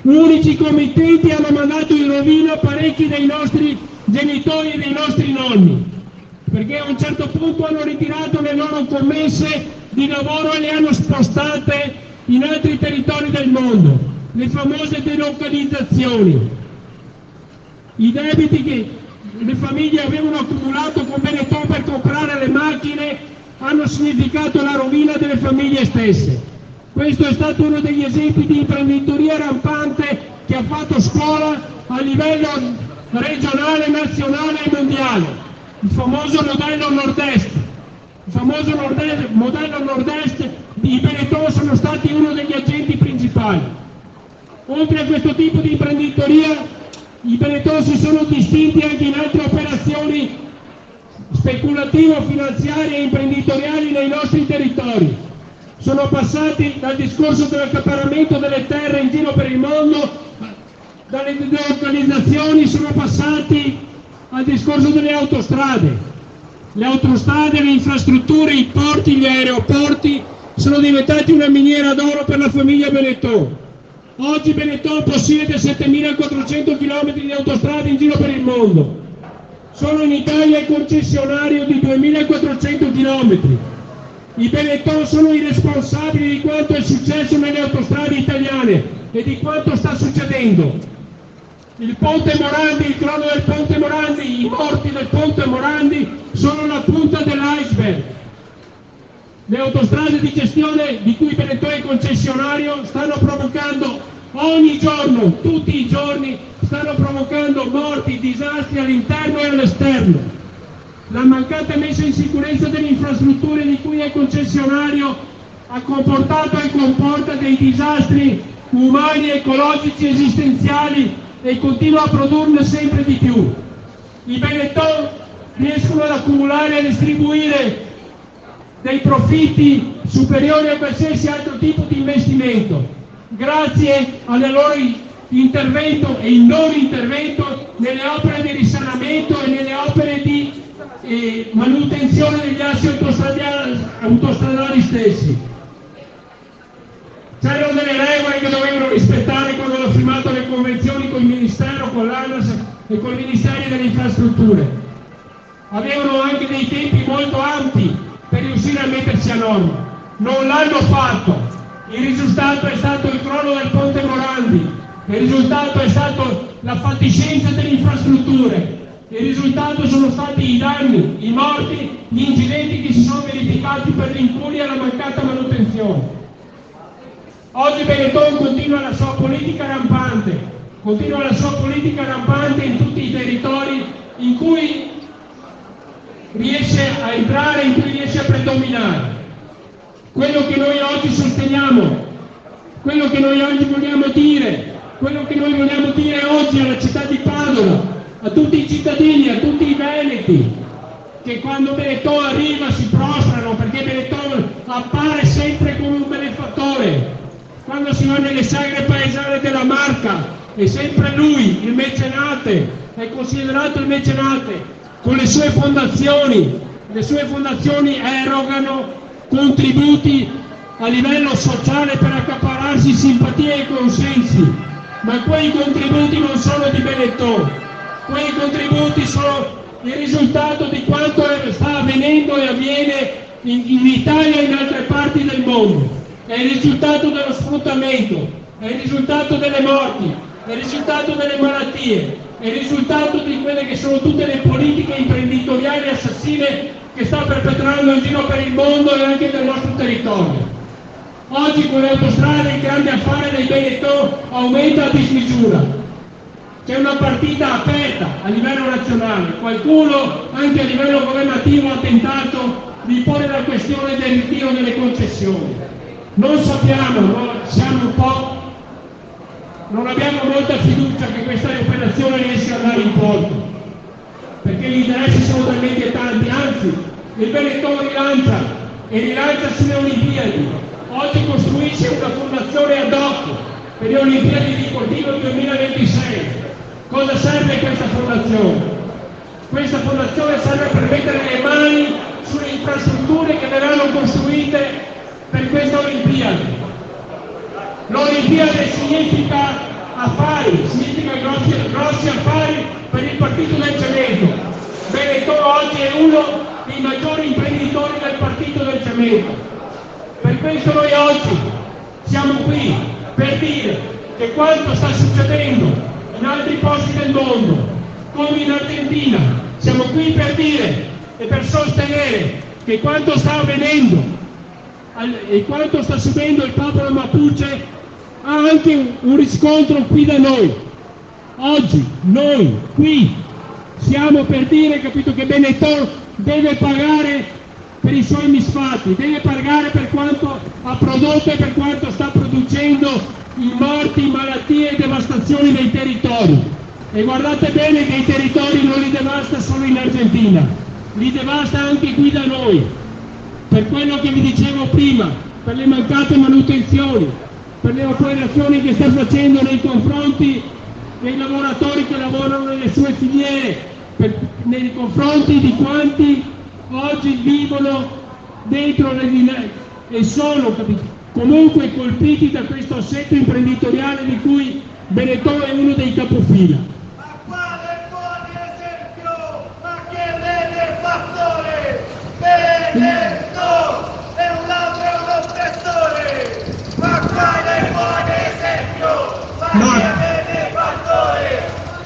Unici committenti hanno mandato in rovina parecchi dei nostri genitori e dei nostri nonni, perché a un certo punto hanno ritirato le loro commesse di lavoro e le hanno spostate in altri territori del mondo, le famose delocalizzazioni. I debiti che le famiglie avevano accumulato con Benetton per comprare le macchine hanno significato la rovina delle famiglie stesse. Questo è stato uno degli esempi di imprenditoria rampante che ha fatto scuola a livello regionale, nazionale e mondiale. Il famoso modello nord-est. Il famoso modello nord-est di Benetton sono stati uno degli agenti principali. Oltre a questo tipo di imprenditoria, i Benetton si sono distinti anche in altre operazioni speculativo-finanziarie e imprenditoriali nei nostri territori. Sono passati dal discorso dell'accaparramento delle terre in giro per il mondo, dalle delocalizzazioni sono passati al discorso delle autostrade. Le autostrade, le infrastrutture, i porti, gli aeroporti sono diventati una miniera d'oro per la famiglia Benetton. Oggi Benetton possiede 7.400 km di autostrade in giro per il mondo. Solo in Italia è concessionario di 2.400 km. I Benetton sono i responsabili di quanto è successo nelle autostrade italiane e di quanto sta succedendo. Il ponte Morandi, il crollo del ponte Morandi, i morti del ponte Morandi sono la punta dell'iceberg. Le autostrade di gestione di cui Benetton è concessionario stanno provocando ogni giorno, tutti i giorni, stanno provocando morti, disastri all'interno e all'esterno. La mancata messa in sicurezza delle infrastrutture di cui è concessionario ha comportato e comporta dei disastri umani, ecologici, esistenziali e continua a produrne sempre di più. I Benetton riescono ad accumulare e a distribuire dei profitti superiori a qualsiasi altro tipo di investimento, grazie al loro intervento e il non intervento nelle opere di risanamento e nelle opere di manutenzione degli assi autostradali stessi. C'erano delle regole che dovevano rispettare quando hanno firmato le convenzioni con il Ministero, con l'ANAS e con i Ministeri delle Infrastrutture. Avevano anche dei tempi molto ampi per riuscire a mettersi a norma. Non l'hanno fatto. Il risultato è stato il crollo del ponte Morandi, il risultato è stato la fatiscenza delle infrastrutture. Il risultato sono stati i danni, i morti, gli incidenti che si sono verificati per l'incuria e la mancata manutenzione. Oggi Benetton continua la sua politica rampante in tutti i territori in cui riesce a entrare, in cui riesce a predominare. Quello che noi oggi sosteniamo, quello che noi oggi vogliamo dire, quello che noi vogliamo dire oggi alla città di Padova, a tutti i cittadini, a tutti i veneti, che quando Benetton arriva si prostrano, perché Benetton appare sempre come un benefattore. Quando si va nelle sagre paesane della Marca è sempre lui, il mecenate, è considerato il mecenate, con le sue fondazioni erogano contributi a livello sociale per accaparrarsi simpatie e consensi, ma quei contributi non sono di Benetton, quei contributi sono il risultato di quanto sta avvenendo e avviene in Italia e in altre parti del mondo. È il risultato dello sfruttamento, è il risultato delle morti, è il risultato delle malattie, è il risultato di quelle che sono tutte le politiche imprenditoriali assassine che sta perpetrando in giro per il mondo e anche nel nostro territorio. Oggi con le autostrade il grande affare dei Benetton aumenta a dismisura. C'è una partita aperta a livello nazionale, qualcuno anche a livello governativo ha tentato di porre la questione del ritiro delle concessioni. Non sappiamo, non abbiamo molta fiducia che questa operazione riesca ad andare in porto, perché gli interessi sono talmente tanti, anzi il Benetton rilancia sulle Olimpiadi. Oggi costruisce una fondazione ad hoc per le Olimpiadi di Cortina 2026. Cosa serve questa fondazione? Questa fondazione serve per mettere le mani sulle infrastrutture che verranno costruite per questa Olimpiade. L'Olimpiade significa affari, significa grossi affari per il partito del cemento. Benetton oggi è uno dei maggiori imprenditori del partito del cemento. Per questo noi oggi siamo qui per dire che quanto sta succedendo in altri posti del mondo, come in Argentina, siamo qui per dire e per sostenere che quanto sta avvenendo e quanto sta subendo il popolo Mapuche ha anche un riscontro qui da noi. Oggi noi qui siamo per dire, capito, che Benetton deve pagare per i suoi misfatti, deve pagare per quanto ha prodotto e per quanto sta producendo in morti, in malattie e devastazioni dei territori. E guardate bene che i territori non li devasta solo in Argentina, li devasta anche qui da noi, per quello che vi dicevo prima, per le mancate manutenzioni, per le operazioni che sta facendo nei confronti dei lavoratori che lavorano nelle sue filiere, nei confronti di quanti oggi vivono dentro le dinamiche e sono comunque colpiti da questo assetto imprenditoriale di cui Benetton è uno dei capofila. Ma quale buon esempio! Ma che benefattore! Benetton è un ladro e un oppressore! Ma quale buon esempio! Ma che benefattore!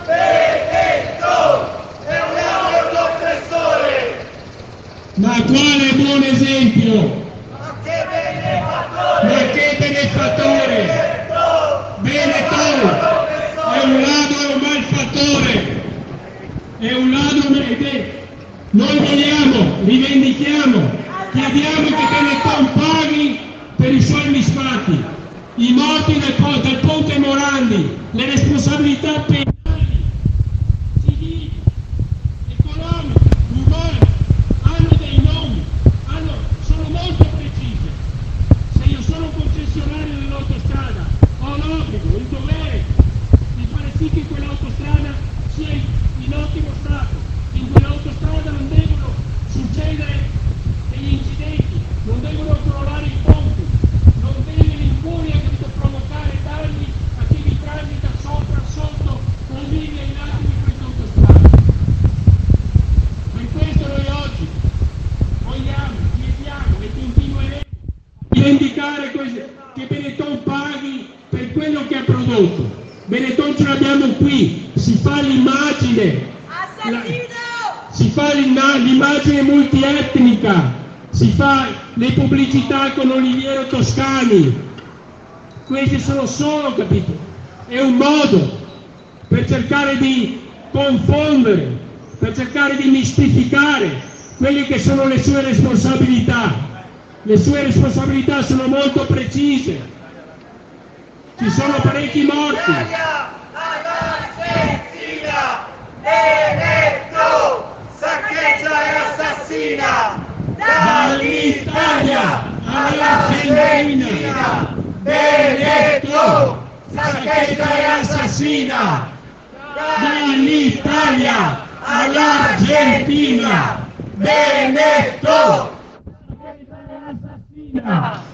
Benetton è un ladro e un oppressore! Ma quale buon esempio! Ma che benefattore! Ma che benefattore! Benetton è un ladro e un malfattore! È un ladro e noi vogliamo, rivendichiamo, chiediamo che Benetton paghi per i suoi misfatti, i morti del ponte Morandi, le responsabilità penali, civili, economiche, umane, hanno dei nomi, sono molto precise. Se io sono un concessionario dell'autostrada ho l'obbligo, il dovere di fare sì che quell'autostrada sia in ottimo stato. In quell'autostrada non devono succedere degli incidenti, non devono crollare i ponti, non deve l'incuria provocare danni a chi vi transita sopra, sotto o vive ai lati di questa autostrada. Per questo noi oggi vogliamo, chiediamo e continueremo a rivendicare che Benetton paghi per quello che ha prodotto. Benetton ce l'abbiamo qui, si fa l'immagine. Si fa l'immagine multietnica, si fa le pubblicità con Oliviero Toscani. Questi sono solo, capito? È un modo per cercare di confondere, per cercare di mistificare quelle che sono le sue responsabilità. Le sue responsabilità sono molto precise. Ci sono parecchi morti. Benetton saccheggia e assassina dall'Italia all'Argentina. Benetton saccheggia e assassina Dall'Italia all'Argentina. Benetton Assassina